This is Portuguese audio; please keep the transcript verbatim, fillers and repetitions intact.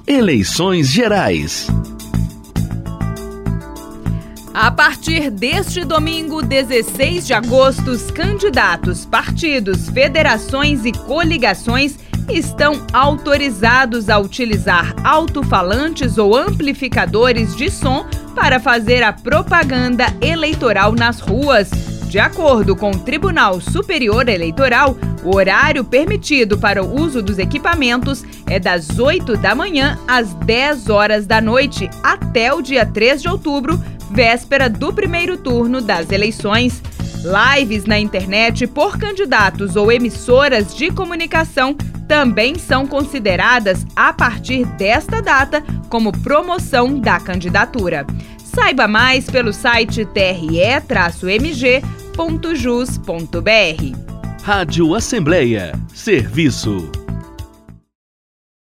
Eleições Gerais. A partir deste domingo, dezesseis de agosto, os candidatos, partidos, federações e coligações estão autorizados a utilizar alto-falantes ou amplificadores de som para fazer a propaganda eleitoral nas ruas. De acordo com o Tribunal Superior Eleitoral, o horário permitido para o uso dos equipamentos é das oito da manhã às dez horas da noite, até o dia três de outubro, véspera do primeiro turno das eleições. Lives na internet por candidatos ou emissoras de comunicação também são consideradas a partir desta data como promoção da candidatura. Saiba mais pelo site t r e traço m g ponto jus ponto b r. Rádio Assembleia. Serviço.